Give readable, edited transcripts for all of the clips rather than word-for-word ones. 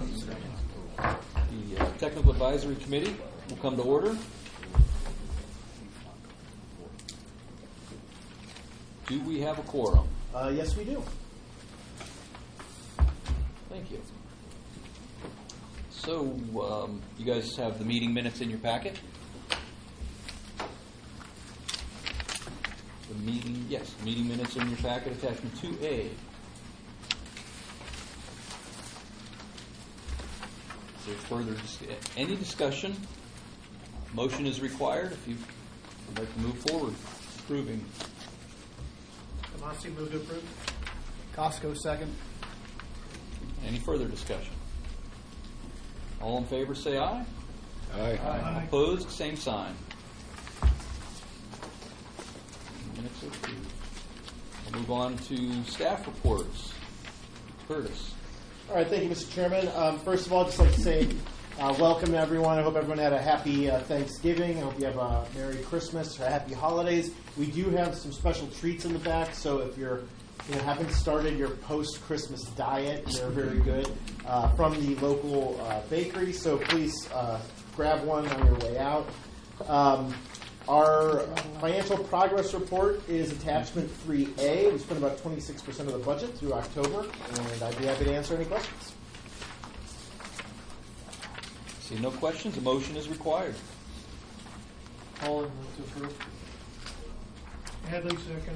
The Technical Advisory Committee will come to order. Do we have a quorum? Yes, we do. Thank you. So, you guys have the meeting minutes in your packet? Meeting minutes in your packet, attachment 2A. Is there further any discussion? Motion is required if you would like to move forward. Approving. Tomasi, move to approve. Costco, second. Any further discussion? All in favor say aye. Aye. Aye. Opposed, same sign. Minutes are approved. We'll move on to staff reports. Curtis. All right, thank you, Mr. Chairman. First of all, I'd just like to say welcome to everyone. I hope everyone had a happy Thanksgiving. I hope you have a Merry Christmas or happy holidays. We do have some special treats in the back, so if you're haven't started your post-Christmas diet, they're very good from the local bakery, so please grab one on your way out. Our financial progress report is attachment 3A. We spent about 26% of the budget through October, and I'd be happy to answer any questions. See no questions, a motion is required. Paul, move to approve. Hadley, second.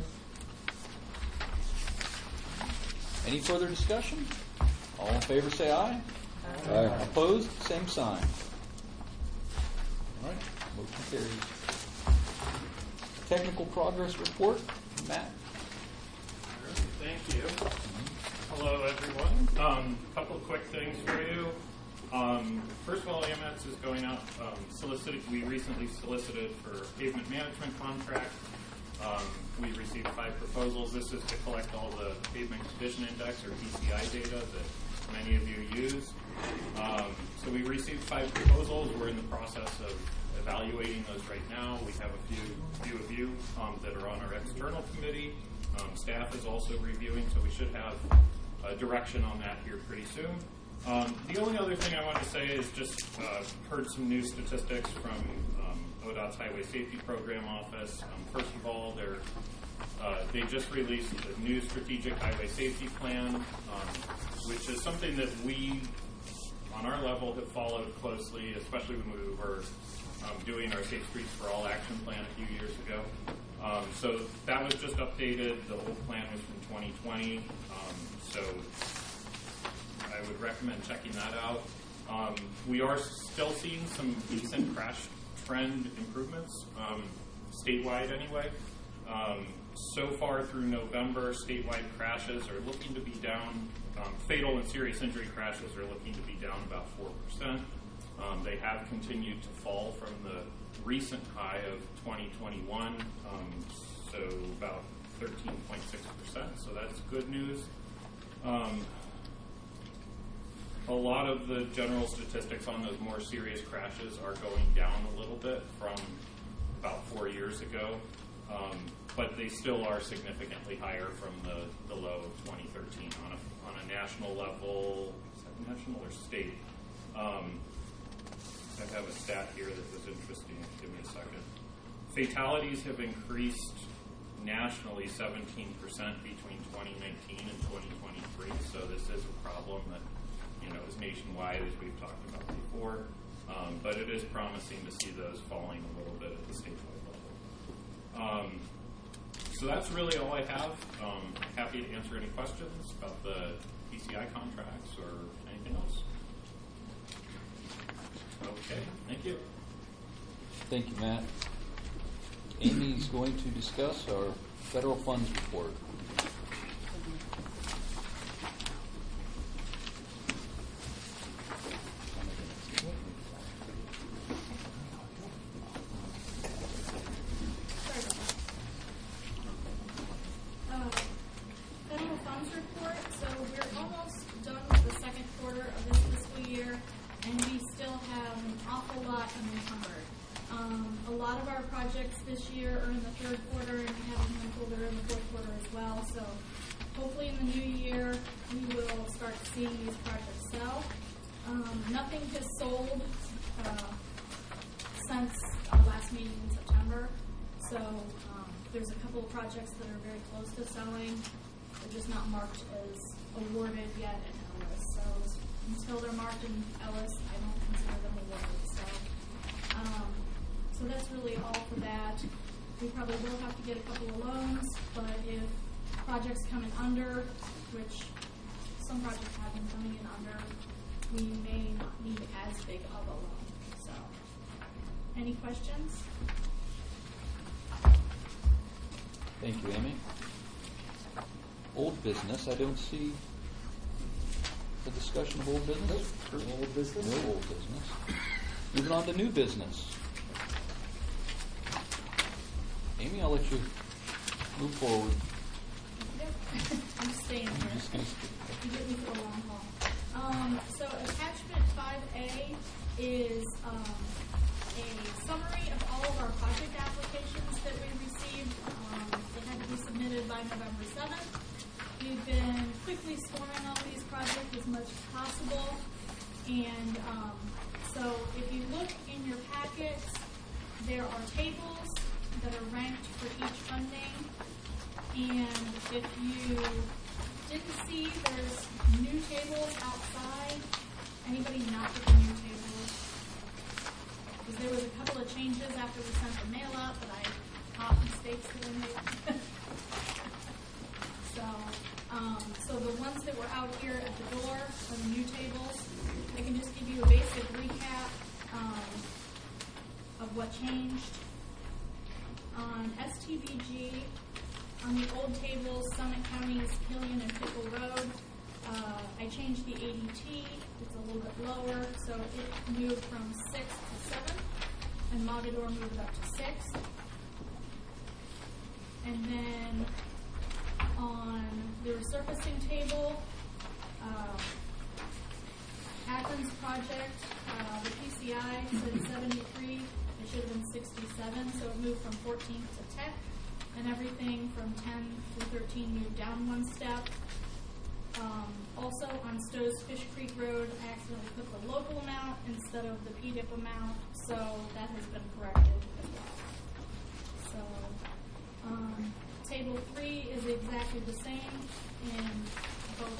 Any further discussion? All in favor say aye. Aye. Opposed? Same sign. All right, motion carries. Technical progress report, Matt. Thank you. Hello, everyone. Couple quick things for you. First of all, AMS is going out we recently solicited for pavement management contract. We received 5 proposals. This is to collect all the pavement condition index or PCI data that many of you use. So we received 5 proposals. We're in the process of evaluating those right now. We have a few of you that are on our external committee. Staff is also reviewing, so we should have a direction on that here pretty soon. The only other thing I want to say is just heard some new statistics from ODOT's Highway Safety Program Office. First of all, they just released a new strategic highway safety plan, which is something that we, on our level, have followed closely, especially when we were doing our Safe Streets for All action plan a few years ago. So that was just updated. The old plan was from 2020. So I would recommend checking that out. We are still seeing some decent crash trend improvements, statewide anyway. So far through November, statewide crashes are looking to be down. Fatal and serious injury crashes are looking to be down about 4%. They have continued to fall from the recent high of 2021, so about 13.6%, so that's good news. A lot of the general statistics on those more serious crashes are going down a little bit from about 4 years ago, but they still are significantly higher from the low of 2013 on a national level. Is that national or state? I have a stat here that was interesting. Give me a second. Fatalities have increased nationally 17% between 2019 and 2023, so this is a problem that is nationwide, as we've talked about before, but it is promising to see those falling a little bit at the statewide level. So that's really all I have. Happy to answer any questions about the PCI contracts or anything else. Okay, thank you. Thank you, Matt. Amy's going to discuss our federal funds report. Federal funds report. So we're almost done with the second quarter of this fiscal year, and we still have an awful lot unencumbered. A lot of our projects this year are in the third quarter, and we have a handful that are in the fourth quarter as well. So hopefully in the new year, we will start seeing these projects sell. Nothing has sold since our last meeting in September. So there's a couple of projects that are very close to selling. They're just not marked as awarded yet in Ellis. So until they're marked in Ellis, I don't consider them awarded. So that's really all for that. We probably will have to get a couple of loans, but if projects come in under, which some projects have been coming in under, we may not need as big of a loan. So, any questions? Thank you, Amy. Old business, I don't see the discussion of old business. Old business? No old business. Moving on to new business. Amy, I'll let you move forward. Yep. I'm staying I'm here. just going to You get me for the long haul. So attachment 5A is a summary of all of our project applications that we received. They had to be submitted by November 7th. We've been quickly scoring all these projects as much as possible. And so if you look in your packets, there are tables that are ranked for each funding. And if you didn't see, there's new tables outside. Anybody not get the new tables? Because there was a couple of changes after we sent the mail out that I caught mistakes that were made. So the ones that were out here at the door are the new tables. I can just give you a basic recap of what changed. On STVG, on the old tables, Summit County's Killian and Pickle Road, I changed the ADT. It's a little bit lower, so it moved from 6 to 7, and Mogador moved up to 6. And then on the resurfacing table, Athens project, the PCI said 73. It should have been 67, so it moved from 14th to 10th. And everything from 10 through 13 moved down one step. Also on Stowe's Fish Creek Road, I accidentally put the local amount instead of the PDIP amount, so that has been corrected as well. So table 3 is exactly the same in both.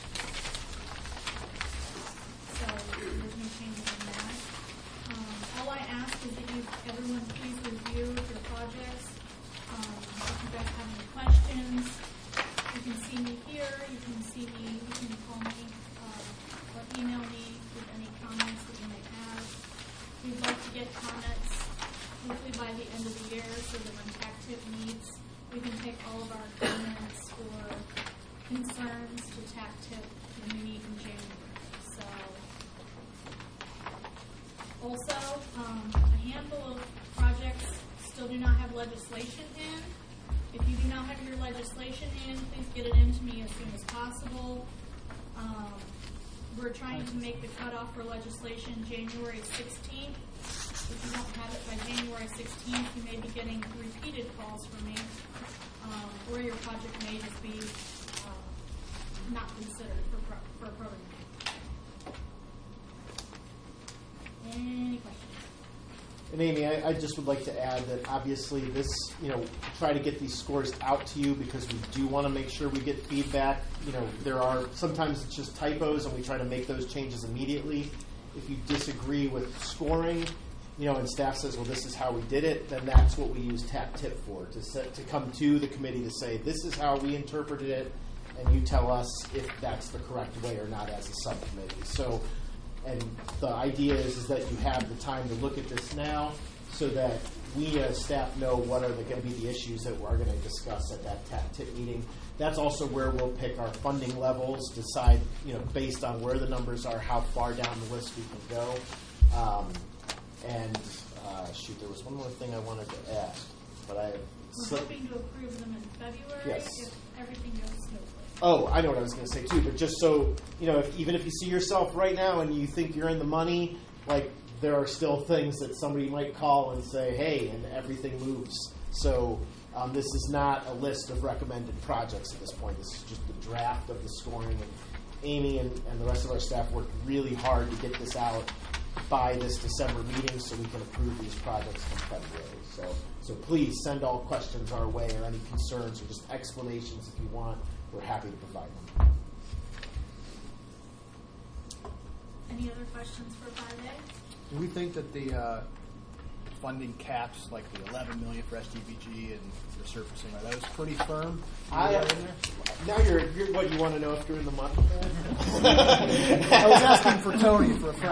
So there's no changes in that. All I ask is that everyone please review your projects. If you guys have any questions, you can see me here, you can call me, or email me with any comments that you may have. We'd like to get comments hopefully by the end of the year so that when TACTIP meets, we can take all of our comments or concerns to TACTIP when we meet in January. So, also, a handful of projects still do not have legislation in. If you do not have your legislation in, please get it in to me as soon as possible. We're trying to make the cutoff for legislation January 16th. If you don't have it by January 16th, you may be getting repeated calls from me, or your project may just be not considered for programming. Any questions? And Amy, I just would like to add that obviously this, try to get these scores out to you because we do want to make sure we get feedback. There are, sometimes it's just typos and we try to make those changes immediately. If you disagree with scoring, and staff says, well, this is how we did it, then that's what we use TACTIP for, to come to the committee to say, this is how we interpreted it, and you tell us if that's the correct way or not as a subcommittee. So, and the idea is that you have the time to look at this now so that we as staff know what are going to be the issues that we're going to discuss at that TACTIP meeting. That's also where we'll pick our funding levels, decide, based on where the numbers are, how far down the list we can go. There was one more thing I wanted to ask, but We're hoping to approve them in February Yes. if everything goes smoothly. Oh, I know what I was going to say too, but just so, even if you see yourself right now and you think you're in the money, there are still things that somebody might call and say, hey, and everything moves. So this is not a list of recommended projects at this point. This is just the draft of the scoring. And Amy and the rest of our staff worked really hard to get this out by this December meeting so we can approve these projects come February. So please send all questions our way or any concerns or just explanations if you want. We're happy to provide them. Any other questions for 5A? Do we think that the funding caps, like the $11 million for STBG and resurfacing, are those pretty firm? Now you're what you want to know if you're in the month. I was asking for Tony for a friend.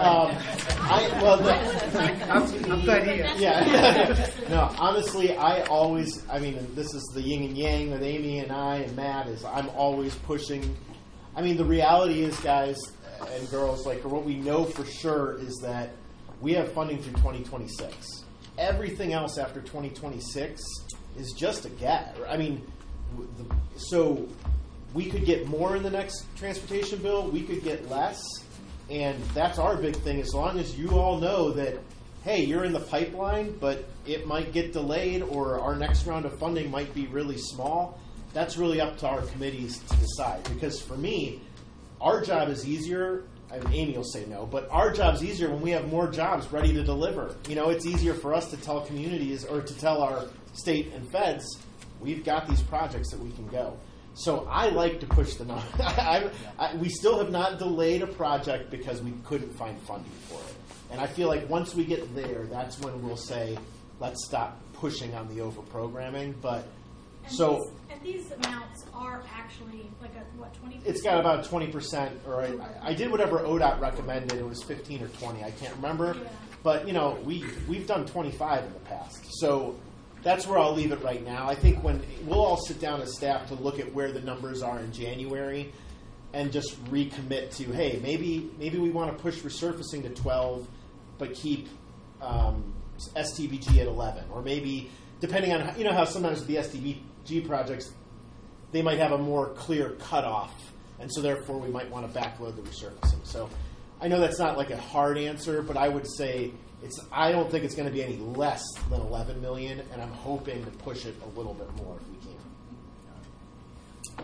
I'm glad he is. Yeah. No, honestly, this is the yin and yang with Amy and I and Matt, is I'm always pushing. I mean, the reality is, guys and girls, like, what we know for sure is that we have funding through 2026. Everything else after 2026 is just a gap. I mean, so we could get more in the next transportation bill, we could get less, and that's our big thing. As long as you all know that, hey, you're in the pipeline, but it might get delayed or our next round of funding might be really small, that's really up to our committees to decide. Because for me, our job is easier. I mean, Amy will say no, but our job's easier when we have more jobs ready to deliver. You know, it's easier for us to tell communities or to tell our state and feds, we've got these projects that we can go. So I like to push the number. We still have not delayed a project because we couldn't find funding for it. And I feel like once we get there, that's when we'll say, let's stop pushing on the over-programming. And these amounts are actually like a, 20%? It's got about 20%, or I did whatever ODOT recommended. It was 15 or 20. I can't remember. Yeah. But, you know, we've done 25 in the past. So that's where I'll leave it right now. I think when we'll all sit down as staff to look at where the numbers are in January and just recommit to, hey, maybe we want to push resurfacing to 12, but keep STBG at 11. Or maybe, depending on, you know how sometimes with the STBG projects, they might have a more clear cutoff, and so therefore we might want to backload the resurfacing. So I know that's not like a hard answer, but I would say I don't think it's going to be any less than 11 million, and I'm hoping to push it a little bit more if we can.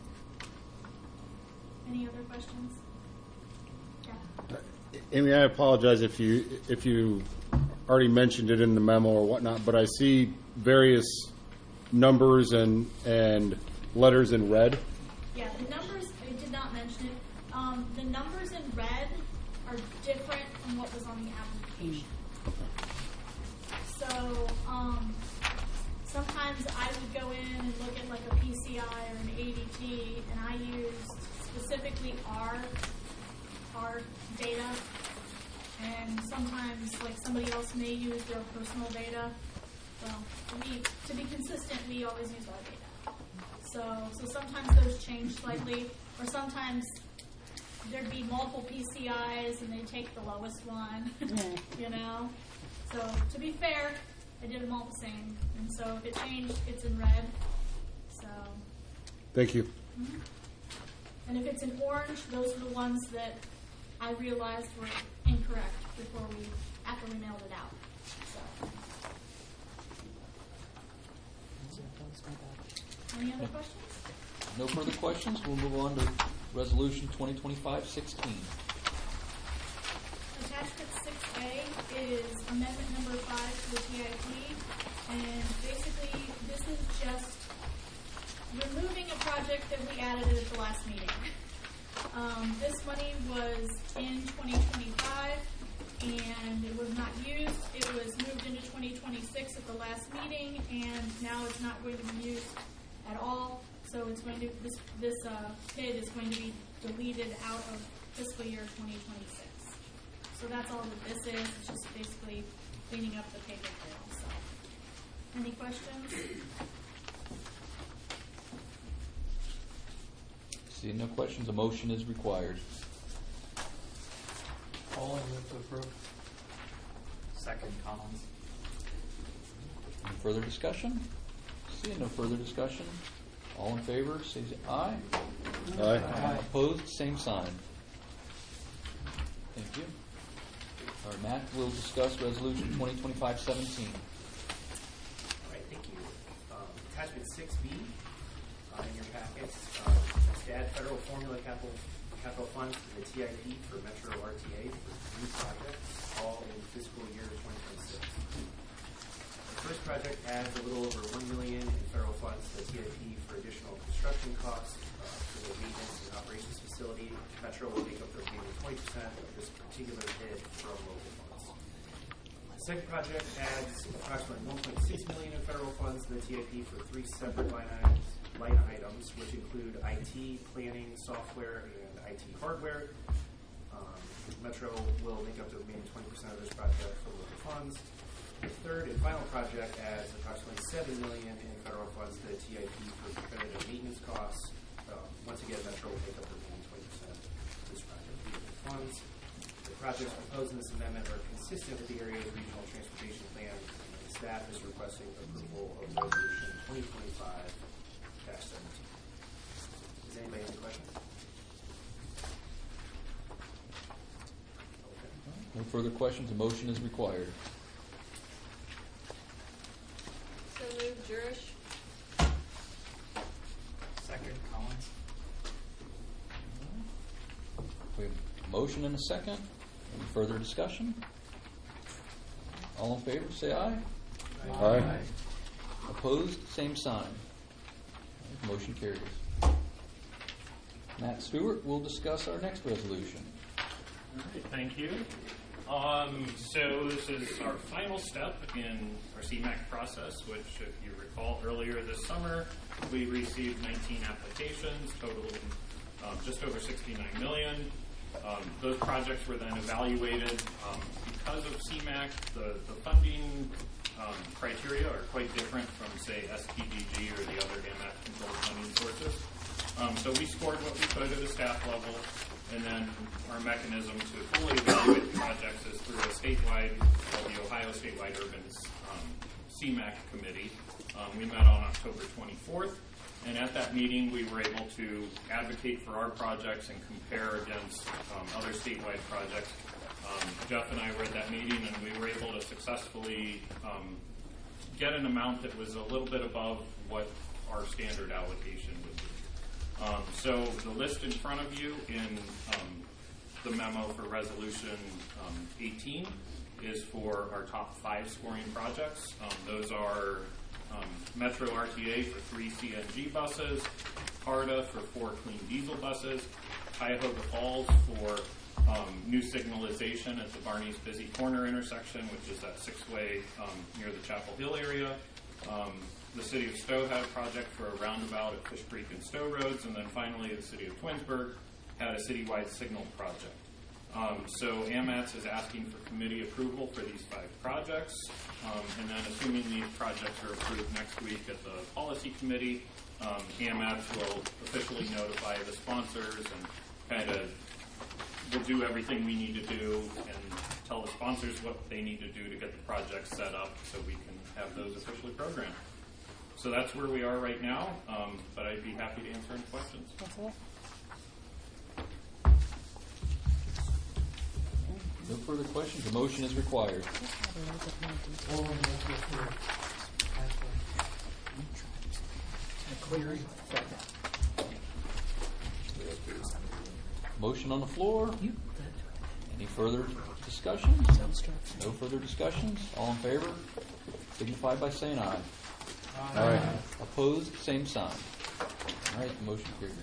Any other questions? Yeah. Amy, I apologize if you already mentioned it in the memo or whatnot, but I see various numbers and letters in red. Yeah, the numbers, I did not mention it. The numbers in red are different from what was on the application. So sometimes I would go in and look at like a PCI or an ADT, and I used specifically our data. And sometimes like somebody else may use their personal data. Well, to be consistent, we always use our data. So sometimes those change slightly, or sometimes there'd be multiple PCIs and they take the lowest one, you know? So to be fair, I did them all the same. And so if it changed, it's in red. So. Thank you. Mm-hmm. And if it's in orange, those are the ones that I realized were incorrect after we mailed it out. So. Any other questions? No further questions. We'll move on to Resolution 2025-16. Attachment 6A is amendment number 5 to the TIP, and basically this is just removing a project that we added at the last meeting. This money was in 2025 and it was not used. It was moved into 2026 at the last meeting, and now it's not going to be used at all. So it's going to this PID is going to be deleted out of fiscal year 2026. So that's all that this is. It's just basically cleaning up the paper trail. So, any questions? Seeing no questions, a motion is required. All I move to approve. Second, Collins. Any further discussion? Seeing no further discussion, all in favor, say aye. Aye. Opposed, same sign. Thank you. All right, Matt will discuss Resolution 2025-17. All right, thank you. Attachment 6B in your packets. To add federal formula capital capital funds to the TIP for Metro RTA for 3 projects, all in fiscal year 2026. The first project adds a little over $1 million in federal funds to the TIP for additional construction costs for the maintenance and operations facility. Metro will make up the remaining 20% of this particular bid from local funds. The second project adds approximately $1.6 million in federal funds to the TIP for 3 separate line items, which include IT, planning, software, and IT hardware. Metro will make up the remaining 20% of this project for local funds. The third and final project adds approximately $7 million in federal funds to the TIP for preventative maintenance costs. Once again, Metro will make up the remaining 20% of this project for local funds. The projects proposed in this amendment are consistent with the area's regional transportation plan, and staff is requesting approval of resolution 2025-17. Does anybody have any questions? No further questions. A motion is required. So moved, Jurish. Second, Collins. We have a motion and a second. Any further discussion? All in favor, say aye. Aye. Opposed, same sign. Motion carries. Matt Stewart will discuss our next resolution. All right, thank you. So this is our final step in our CMAQ process, which, if you recall, earlier this summer, we received 19 applications totaling just over $69 million. Those projects were then evaluated. Because of CMAQ, the funding criteria are quite different from, say, STBG or the other AMAT-controlled funding sources. So we scored what we could at a staff level, and then our mechanism to fully evaluate the projects is through a statewide, called the Ohio Statewide Urban CMAQ Committee. We met on October 24th, and at that meeting we were able to advocate for our projects and compare against other statewide projects. Jeff and I were at that meeting, and we were able to successfully get an amount that was a little bit above what our standard allocation would be. So the list in front of you in the memo for Resolution 18 is for our top 5 scoring projects. Those are Metro RTA for 3 CNG buses, CARTA for 4 clean diesel buses, Cuyahoga Falls for new signalization at the Barney's Busy Corner intersection, which is that 6-way near the Chapel Hill area. The City of Stowe had a project for a roundabout at Fish Creek and Stowe Roads, and then finally the City of Twinsburg had a citywide signal project. So AMATS is asking for committee approval for these 5 projects, and then assuming these projects are approved next week at the policy committee, AMATS will officially notify the sponsors and kind of will do everything we need to do and tell the sponsors what they need to do to get the project set up so we can have those officially programmed. So that's where we are right now, but I'd be happy to answer any questions. No further questions. A motion is required. Motion on the floor. Any further discussions? No further discussions. All in favor, signify by saying aye. Aye. Opposed, same sign. All right, the motion carries.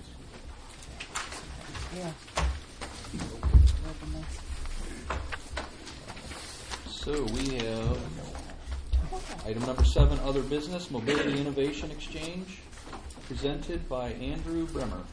So we have item number 7, other business, Mobility Innovation Exchange, presented by Andrew Bremer.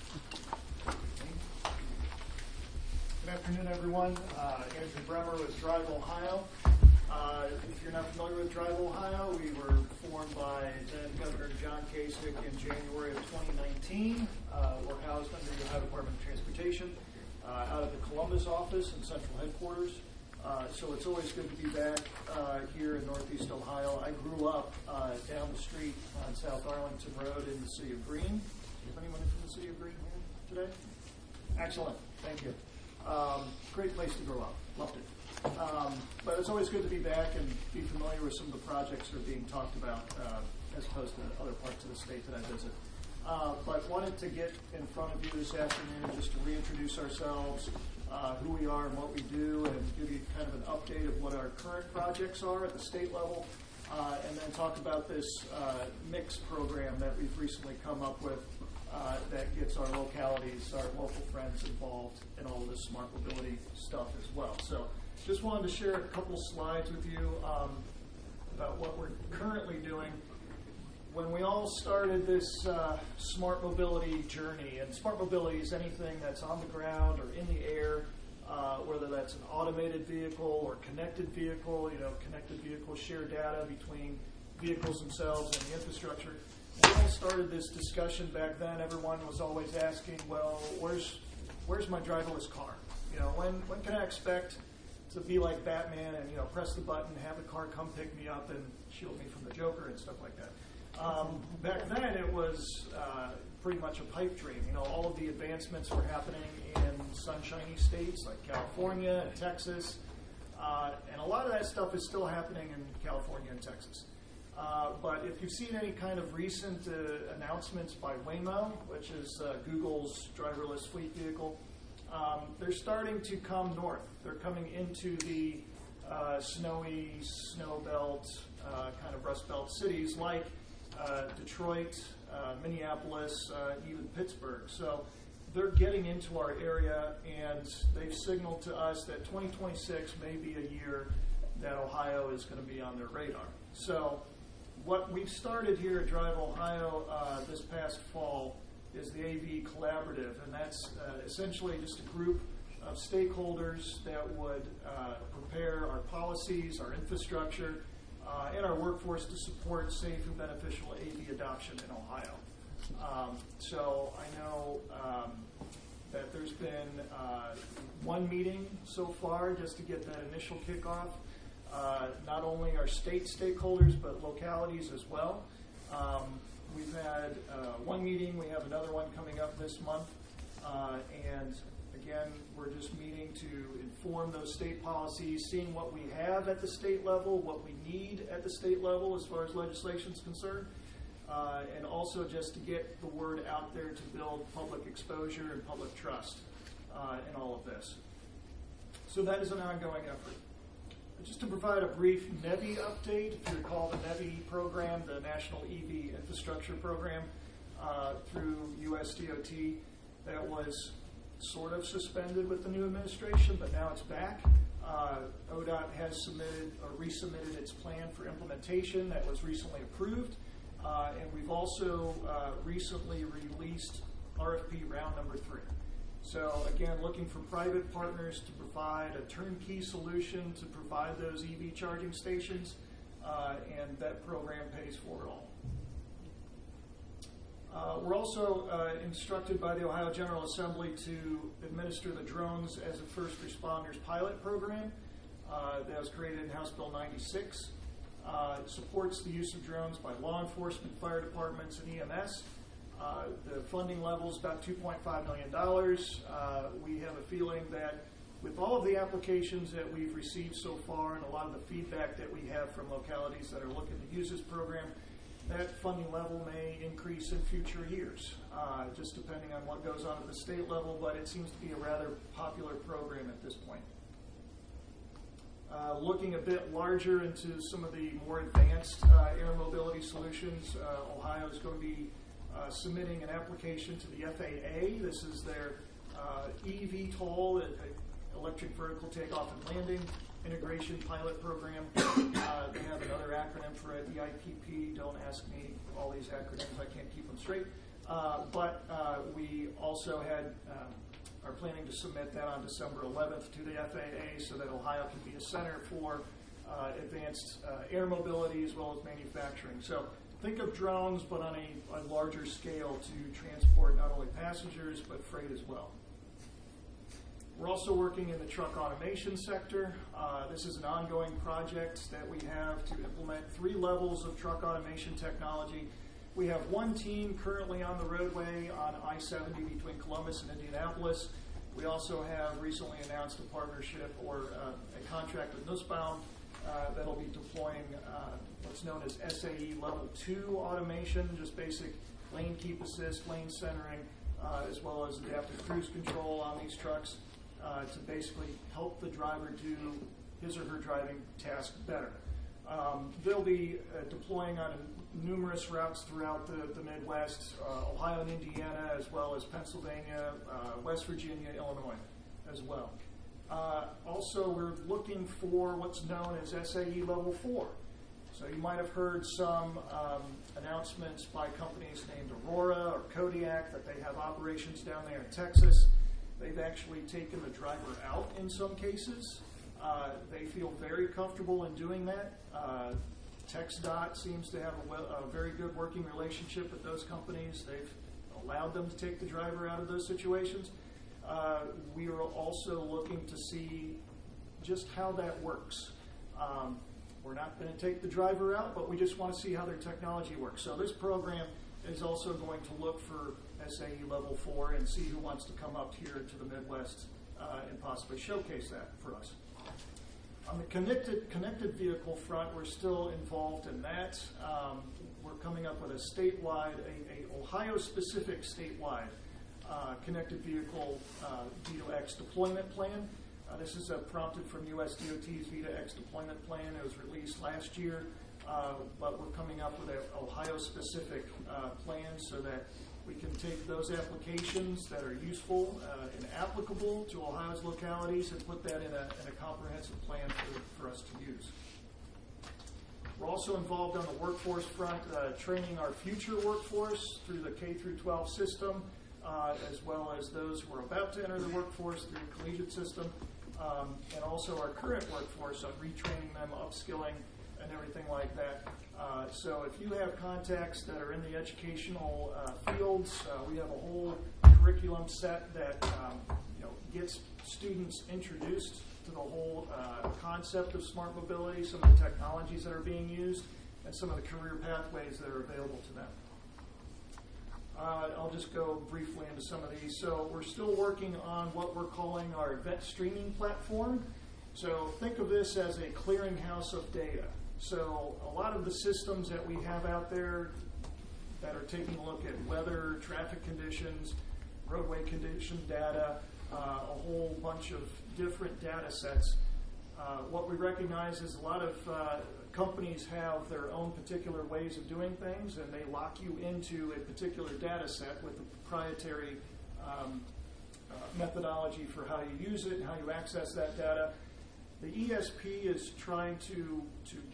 Good afternoon, everyone. Andrew Bremer with Drive Ohio. If you're not familiar with Drive Ohio, we were formed by then Governor John Kasich in January of 2019. We're housed under the Ohio Department of Transportation out of the Columbus office and central headquarters. So it's always good to be back here in Northeast Ohio. I grew up down the street on South Arlington Road in the city of Greene. Is anyone from the city of Greene here today? Excellent. Thank you. Great place to grow up. Loved it. But it's always good to be back and be familiar with some of the projects that are being talked about as opposed to other parts of the state that I visit. but wanted to get in front of you this afternoon just to reintroduce ourselves, who we are and what we do, and give you kind of an update of what our current projects are at the state level, and then talk about this mix program that we've recently come up with that gets our localities, our local friends involved in all of this smart mobility stuff as well. So just wanted to share a couple slides with you about what we're currently doing. When we all started this smart mobility journey, and smart mobility is anything that's on the ground or in the air, whether that's an automated vehicle or connected vehicle. Connected vehicles share data between vehicles themselves and the infrastructure. When we all started this discussion back then, everyone was always asking, well, where's my driverless car? When can I expect to be like Batman and press the button, have the car come pick me up and shield me from the Joker and stuff like that? Back then, it was pretty much a pipe dream. All of the advancements were happening in sunshiny states like California and Texas, and a lot of that stuff is still happening in California and Texas. But if you've seen any kind of recent announcements by Waymo, which is Google's driverless fleet vehicle, they're starting to come north. They're coming into the snowy, snow belt, kind of rust belt cities like Detroit, Minneapolis, even Pittsburgh. So they're getting into our area, and they've signaled to us that 2026 may be a year that Ohio is going to be on their radar. So what we've started here at Drive Ohio this past fall is the AV Collaborative, and that's essentially just a group of stakeholders that would prepare our policies, our infrastructure, and our workforce to support safe and beneficial AV adoption in Ohio. So I know that there's been one meeting so far just to get that initial kickoff. Not only our state stakeholders, but localities as well. We've had one meeting. We have another one coming up this month. And again, we're just meeting to inform those state policies, seeing what we have at the state level, what we need at the state level as far as legislation is concerned, and also just to get the word out there to build public exposure and public trust in all of this. So that is an ongoing effort. Just to provide a brief NEVI update, if you recall the NEVI program, the National EV Infrastructure Program through USDOT, that was sort of suspended with the new administration, but now it's back. ODOT has resubmitted its plan for implementation that was recently approved, and we've also recently released RFP round number 3. So again, looking for private partners to provide a turnkey solution to provide those EV charging stations, and that program pays for it all. We're also instructed by the Ohio General Assembly to administer the Drones as a First Responders pilot program that was created in House Bill 96. It supports the use of drones by law enforcement, fire departments, and EMS. The funding level is about $2.5 million. We have a feeling that with all of the applications that we've received so far and a lot of the feedback that we have from localities that are looking to use this program, that funding level may increase in future years, just depending on what goes on at the state level, but it seems to be a rather popular program at this point. Looking a bit larger into some of the more advanced air mobility solutions, Ohio is going to be submitting an application to the FAA. This is their eVTOL, Electric Vertical Takeoff and Landing Integration Pilot Program. They have another acronym for it, EIPP. Don't ask me all these acronyms. I can't keep them straight. But we also are planning to submit that on December 11th to the FAA so that Ohio can be a center for advanced air mobility as well as manufacturing. So think of drones, but on a larger scale to transport not only passengers, but freight as well. We're also working in the truck automation sector. This is an ongoing project that we have to implement 3 levels of truck automation technology. We have one team currently on the roadway on I-70 between Columbus and Indianapolis. We also have recently announced a partnership or a contract with Nussbaum that will be deploying what's known as SAE Level 2 automation, just basic lane keep assist, lane centering, as well as adaptive cruise control on these trucks to basically help the driver do his or her driving task better. They'll be deploying on numerous routes throughout the Midwest, Ohio and Indiana, as well as Pennsylvania, West Virginia, Illinois as well. Also, we're looking for what's known as SAE Level 4. So you might have heard some announcements by companies named Aurora or Kodiak that they have operations down there in Texas. They've actually taken the driver out in some cases. They feel very comfortable in doing that. TxDOT seems to have a very good working relationship with those companies. They've allowed them to take the driver out of those situations. We are also looking to see just how that works. We're not going to take the driver out, but we just want to see how their technology works. So this program is also going to look for SAE Level 4 and see who wants to come up here to the Midwest and possibly showcase that for us. On the connected vehicle front, we're still involved in that. We're coming up with a statewide, a Ohio-specific statewide connected vehicle V2X deployment plan. This is prompted from USDOT's V2X deployment plan. It was released last year, but we're coming up with an Ohio-specific plan so that we can take those applications that are useful and applicable to Ohio's localities and put that in a comprehensive plan for us to use. We're also involved on the workforce front, training our future workforce through the K-12 system, as well as those who are about to enter the workforce through the collegiate system, and also our current workforce on retraining them, upskilling, and everything like that. So if you have contacts that are in the educational fields, we have a whole curriculum set that gets students introduced to the whole concept of smart mobility, some of the technologies that are being used, and some of the career pathways that are available to them. I'll just go briefly into some of these. So we're still working on what we're calling our event streaming platform. So think of this as a clearinghouse of data. So a lot of the systems that we have out there that are taking a look at weather, traffic conditions, roadway condition data, a whole bunch of different data sets. What we recognize is a lot of companies have their own particular ways of doing things, and they lock you into a particular data set with a proprietary methodology for how you use it and how you access that data. The ESP is trying to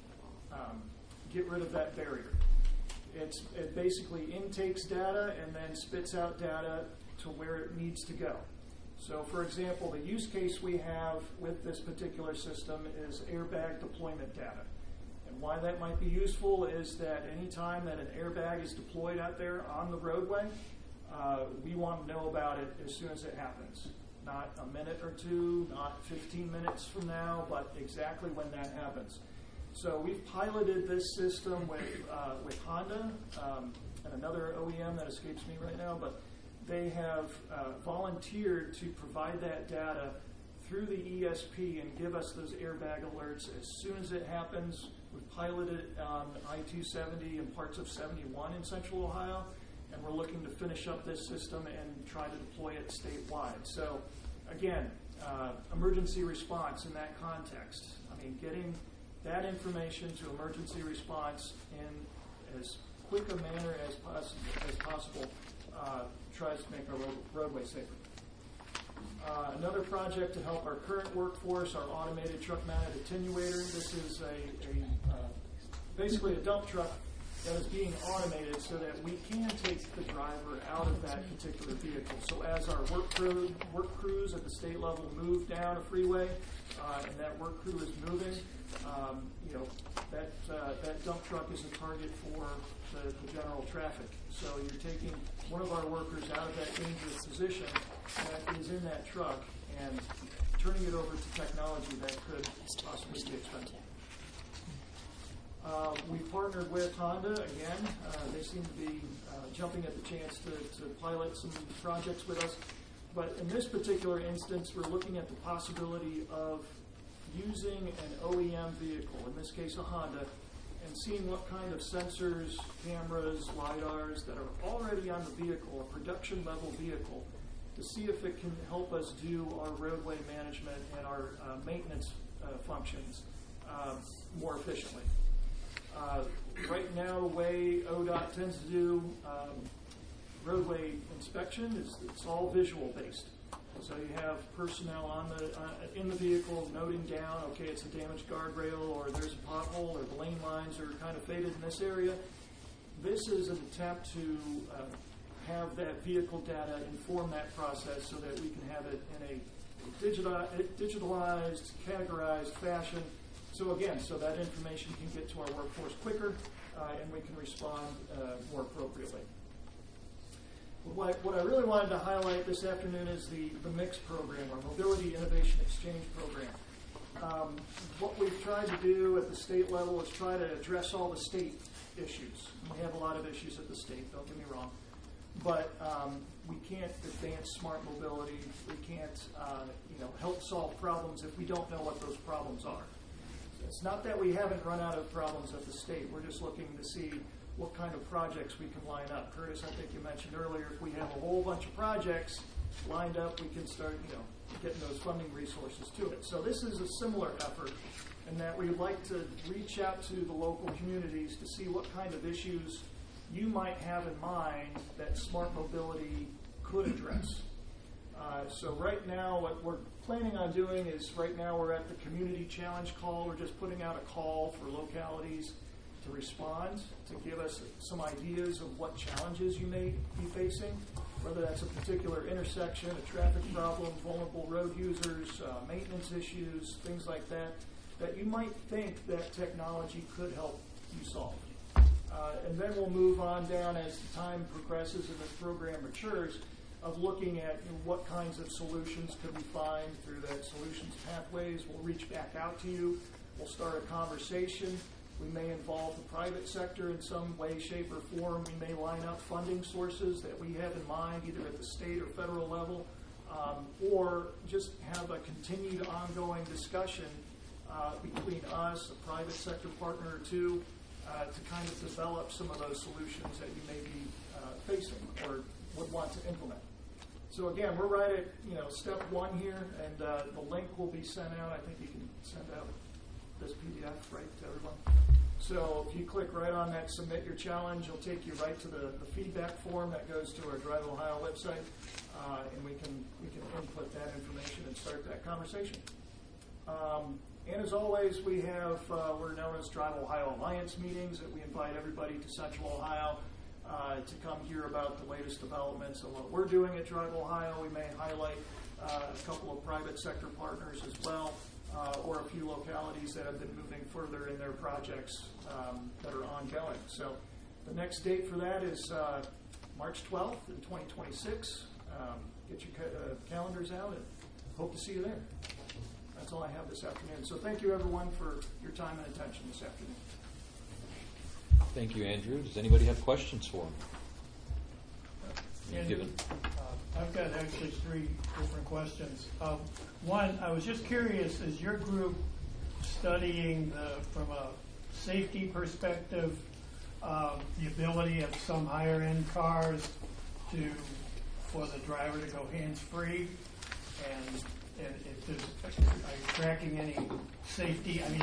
get rid of that barrier. It basically intakes data and then spits out data to where it needs to go. So, for example, the use case we have with this particular system is airbag deployment data. And why that might be useful is that any time that an airbag is deployed out there on the roadway, we want to know about it as soon as it happens. Not a minute or two, not 15 minutes from now, but exactly when that happens. So we've piloted this system with Honda and another OEM that escapes me right now, but they have volunteered to provide that data through the ESP and give us those airbag alerts as soon as it happens. We've piloted it on I-270 and parts of 71 in Central Ohio, and we're looking to finish up this system and try to deploy it statewide. So, again, emergency response in that context. I mean, getting that information to emergency response in as quick a manner as possible tries to make our roadway safer. Another project to help our current workforce, our automated truck-mounted attenuator. This is basically a dump truck that is being automated so that we can take the driver out of that particular vehicle. So as our work crews at the state level move down a freeway, and that work crew is moving, that dump truck is a target for the general traffic. So you're taking one of our workers out of that dangerous position that is in that truck and turning it over to technology that could possibly be expensive. We partnered with Honda again. They seem to be jumping at the chance to pilot some projects with us. But in this particular instance, we're looking at the possibility of using an OEM vehicle, in this case a Honda, and seeing what kind of sensors, cameras, LiDARs that are already on the vehicle, a production level vehicle, to see if it can help us do our roadway management and our maintenance functions more efficiently. Right now, the way ODOT tends to do roadway inspection is it's all visual based. So you have personnel on in the vehicle noting down, okay, it's a damaged guardrail, or there's a pothole, or the lane lines are kind of faded in this area. This is an attempt to have that vehicle data inform that process so that we can have it in a digitalized, categorized fashion. So again, so that information can get to our workforce quicker, and we can respond more appropriately. What I really wanted to highlight this afternoon is the MIX program, our Mobility Innovation Exchange program. What we've tried to do at the state level is try to address all the state issues. We have a lot of issues at the state, don't get me wrong. But we can't advance smart mobility. We can't help solve problems if we don't know what those problems are. It's not that we haven't run out of problems at the state. We're just looking to see what kind of projects we can line up. Curtis, I think you mentioned earlier, if we have a whole bunch of projects lined up, we can start, getting those funding resources to it. So this is a similar effort in that we'd like to reach out to the local communities to see what kind of issues you might have in mind that smart mobility could address. So right now, what we're planning on doing is right now we're at the community challenge call. We're just putting out a call for localities to respond, to give us some ideas of what challenges you may be facing, whether that's a particular intersection, a traffic problem, vulnerable road users, maintenance issues, things like that, that you might think that technology could help you solve. And then we'll move on down as time progresses and this program matures of looking at what kinds of solutions could we find through that solutions pathways. We'll reach back out to you. We'll start a conversation. We may involve the private sector in some way, shape, or form. We may line up funding sources that we have in mind, either at the state or federal level, or just have a continued ongoing discussion between us, a private sector partner or two, to kind of develop some of those solutions that you may be facing or would want to implement. So again, we're right at step one here, and the link will be sent out. I think you can send out this PDF right to everyone. So if you click right on that Submit Your Challenge, it'll take you right to the feedback form that goes to our Drive Ohio website, and we can input that information and start that conversation. And as always, we have, we're known as Drive Ohio Alliance meetings that we invite everybody to Central Ohio to come hear about the latest developments and what we're doing at Drive Ohio. We may highlight a couple of private sector partners as well, or a few localities that have been moving further in their projects that are ongoing. So the next date for that is March 12th in 2026. Get your calendars out and hope to see you there. That's all I have this afternoon. So thank you, everyone, for your time and attention this afternoon. Thank you, Andrew. Does anybody have questions for him? Andrew, I've got actually three different questions. One, I was just curious, is your group studying from a safety perspective the ability of some higher end cars for the driver to go hands-free? And if there's, are you tracking any safety? I mean,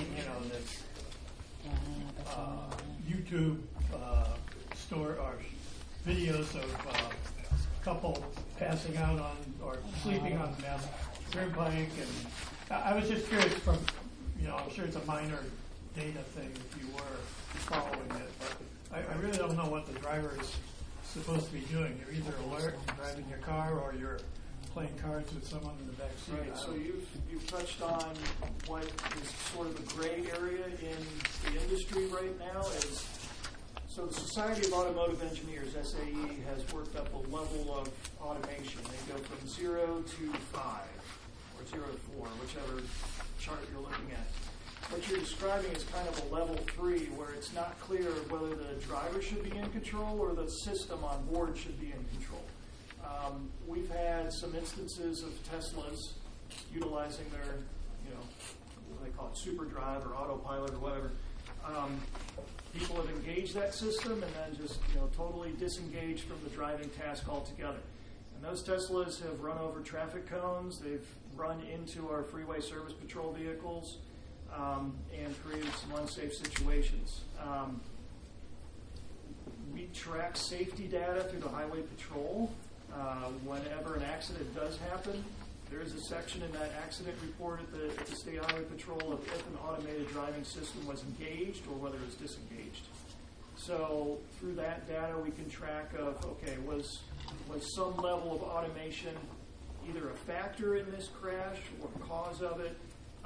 the YouTube store or videos of couple passing out on or sleeping on the Mass Turnpike, and I was just curious from, I'm sure it's a minor data thing if you were following it, but I really don't know what the driver is supposed to be doing. You're either alert and driving your car, or you're playing cards with someone in the back seat. Right, so you've touched on what is sort of the gray area in the industry right now. So the Society of Automotive Engineers, SAE, has worked up a level of automation. They go from 0 to 5, or 0 to 4, whichever chart you're looking at. What you're describing is kind of a level 3, where it's not clear whether the driver should be in control or the system on board should be in control. We've had some instances of Teslas utilizing their, what do they call it, super drive or autopilot or whatever, People have engaged that system and then just totally disengaged from the driving task altogether. And those Teslas have run over traffic cones. They've run into our freeway service patrol vehicles and created some unsafe situations. We track safety data through the highway patrol. Whenever an accident does happen, there is a section in that accident report at the State Highway Patrol of if an automated driving system was engaged or whether it was disengaged. So through that data, we can track of, okay, was some level of automation either a factor in this crash or cause of it?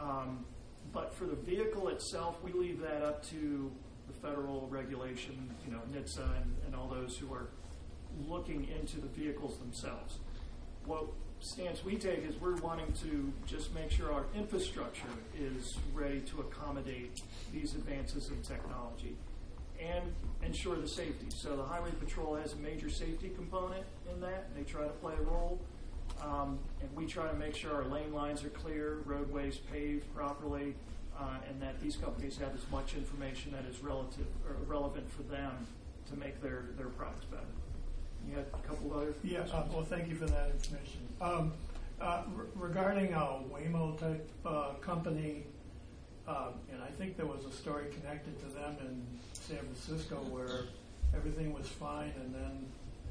But for the vehicle itself, we leave that up to the federal regulation, NHTSA and all those who are looking into the vehicles themselves. What stance we take is we're wanting to just make sure our infrastructure is ready to accommodate these advances in technology and ensure the safety. So the Highway Patrol has a major safety component in that. They try to play a role. And we try to make sure our lane lines are clear, roadways paved properly, and that these companies have as much information that is relevant for them to make their products better. You had a couple other questions? Well, thank you for that information. Regarding a Waymo type company, and I think there was a story connected to them in San Francisco where everything was fine, and then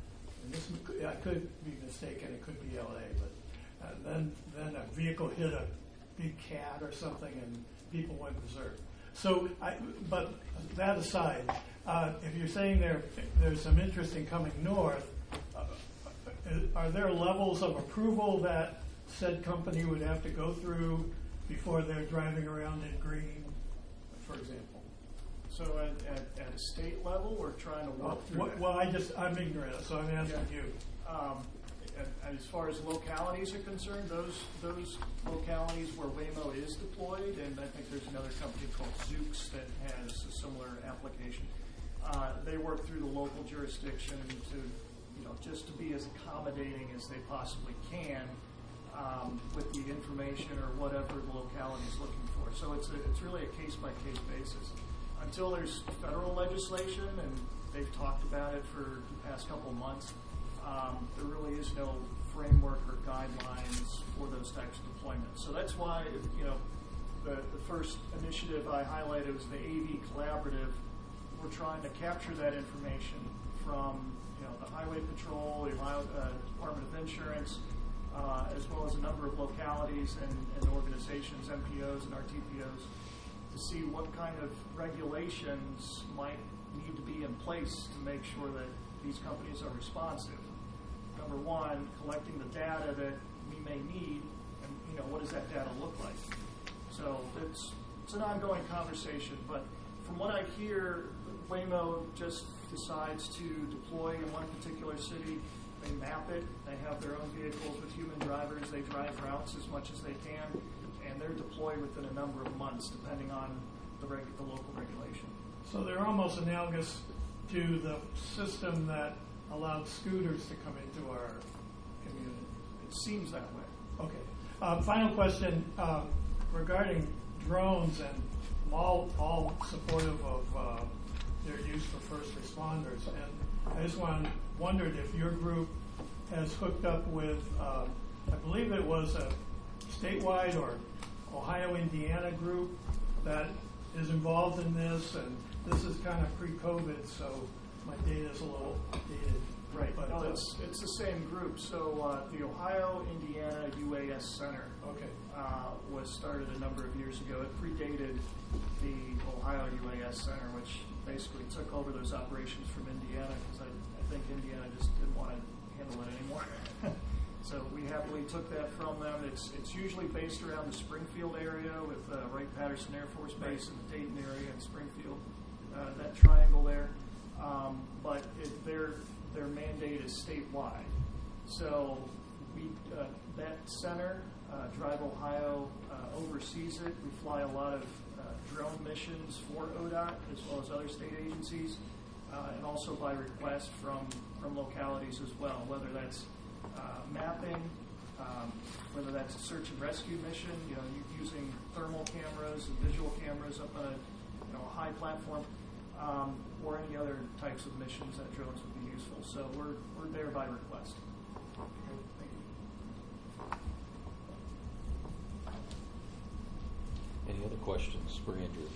I could be mistaken, it could be LA, but then a vehicle hit a big cat or something, and people went berserk. So, but that aside, if you're saying there's some interest in coming north, are there levels of approval that said company would have to go through before they're driving around in green, for example? So at a state level, we're trying to work through that. Well, I'm ignorant, so I'm asking you. As far as localities are concerned, those localities where Waymo is deployed, and I think there's another company called Zoox that has a similar application. They work through the local jurisdiction to, just to be as accommodating as they possibly can with the information or whatever the locality is looking for. So it's really a case-by-case basis. Until there's federal legislation, and they've talked about it for the past couple months, there really is no framework or guidelines for those types of deployments. So that's why, the first initiative I highlighted was the AV Collaborative. We're trying to capture that information from, the Highway Patrol, the Ohio Department of Insurance, as well as a number of localities and organizations, MPOs and RTPOs, to see what kind of regulations might need to be in place to make sure that these companies are responsive. Number one, collecting the data that we may need, and what does that data look like? So it's an ongoing conversation, but from what I hear, Waymo just decides to deploy in one particular city. They map it. They have their own vehicles with human drivers. They drive routes as much as they can, and they're deployed within a number of months, depending on the local regulation. So they're almost analogous to the system that allowed scooters to come into our community. It seems that way. Okay. Final question regarding drones, and all supportive of their use for first responders. And I just wondered if your group has hooked up with, I believe it was a statewide or Ohio, Indiana group that is involved in this, and this is kind of pre-COVID, so my data is a little dated. Right. But no, it's the same group. So the Ohio, Indiana UAS Center was started a number of years ago. It predated the Ohio UAS Center, which basically took over those operations from Indiana because I think Indiana just didn't want to handle it anymore. So we happily took that from them. It's usually based around the Springfield area with Wright-Patterson Air Force Base and the Dayton area and Springfield, that triangle there. But their mandate is statewide. So that center, Drive Ohio, oversees it. We fly a lot of drone missions for ODOT as well as other state agencies, and also by request from localities as well, whether that's mapping, whether that's a search and rescue mission, using thermal cameras and visual cameras up on a high platform, or any other types of missions that drones would be useful. So we're there by request. Thank you. Any other questions for Andrew?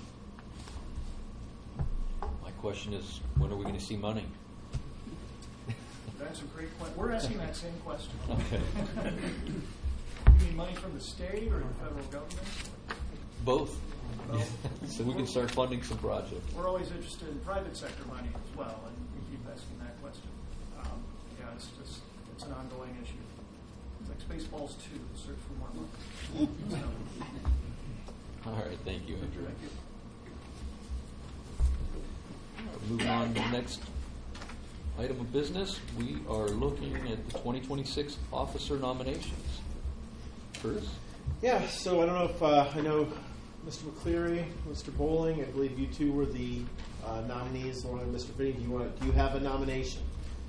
My question is, when are we going to see money? That's a great point. We're asking that same question. Okay. You mean money from the state or the federal government? Both. So we can start funding some projects. We're always interested in private sector money as well, and we keep asking that question. It's an ongoing issue. It's like Spaceballs 2, search for more money. So, All right, thank you, Andrew. thank you. Moving on to the next item of business, we are looking at the 2026 officer nominations. Bruce? Yeah, so I don't know if I know Mr. McCleary, Mr. Bowling. I believe you two were the nominees. Along with Mr. Finney, do you have a nomination?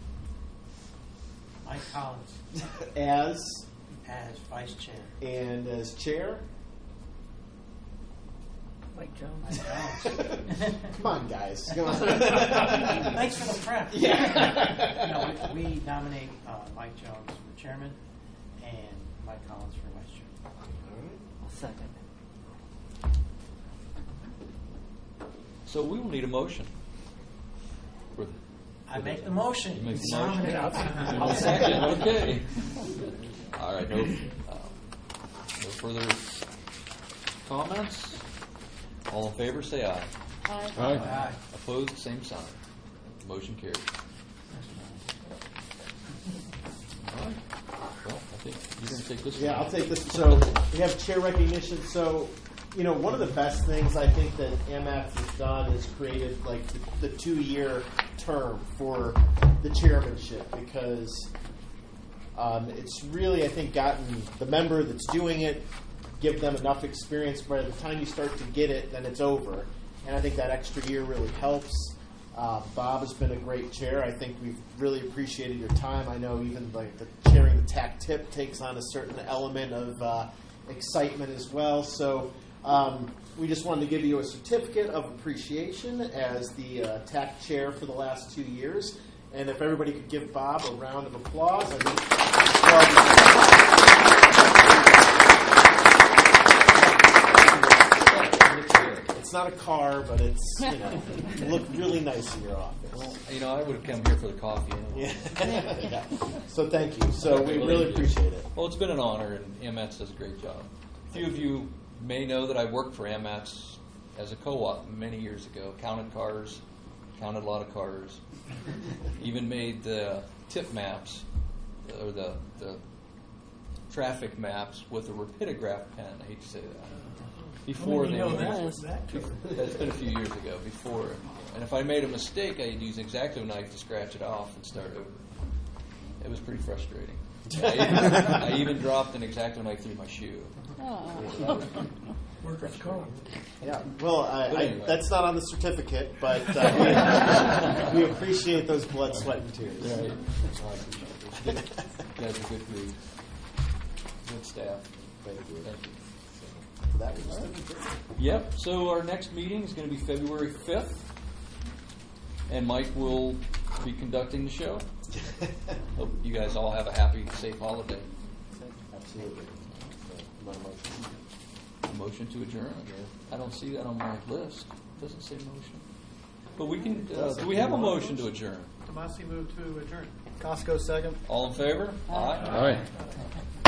Mike Collins as vice chair. And as chair? Mike Jones. Mike Jones. Come on, guys. Come on. Thanks for the prep. Yeah. No, we nominate Mike Jones for chairman and Mike Collins for vice chair. I'll second. So we will need a motion. I make the motion. You make the Nominate. motion? I'll second. Okay. All right. No further comments? All in favor, say aye. Aye. Aye. Opposed, same sign. Motion carries. All right. Well, I think you're going to take this one. Yeah, I'll take this. So we have chair recognition. So, one of the best things I think that AMATS has done is created like the 2-year term for the chairmanship, because it's really, I think, gotten the member that's doing it, give them enough experience. By the time you start to get it, then it's over. And I think that extra year really helps. Bob has been a great chair. I think we've really appreciated your time. I know even like the chairing the TAC tip takes on a certain element of excitement as well. So we just wanted to give you a certificate of appreciation as the TAC chair for the last 2 years. And if everybody could give Bob a round of applause. I think it's not a car, but it's, you look really nice in your office. Well, I would have come here for the coffee anyway. Yeah. So thank you. So we really appreciate it. Well, it's been an honor, and AMATS does a great job. A few of you may know that I worked for AMATS as a co-op many years ago. Counted cars, counted a lot of cars. Even made the tip maps, or the traffic maps with a rapidograph pen. I hate to say that. Before they that's been a few years ago. Before, and if I made a mistake, I'd use an X-Acto knife to scratch it off and start over. It was pretty frustrating. I even dropped an X-Acto knife through my shoe. Workers' comp. Yeah. Well, anyway. that's not on the certificate, but we appreciate those blood, sweat, and tears. Right. You guys are good group. Good staff. Thank you. Thank you. That was Yep. So our next meeting is going to be February 5th, and Mike will be conducting the show. Hope you guys all have a happy, safe holiday. Absolutely. Motion to adjourn. I don't see that on my list. It doesn't say motion. But we can. Do we have a motion to adjourn? Tomasi moved to adjourn. Costco second. All in favor? Aye.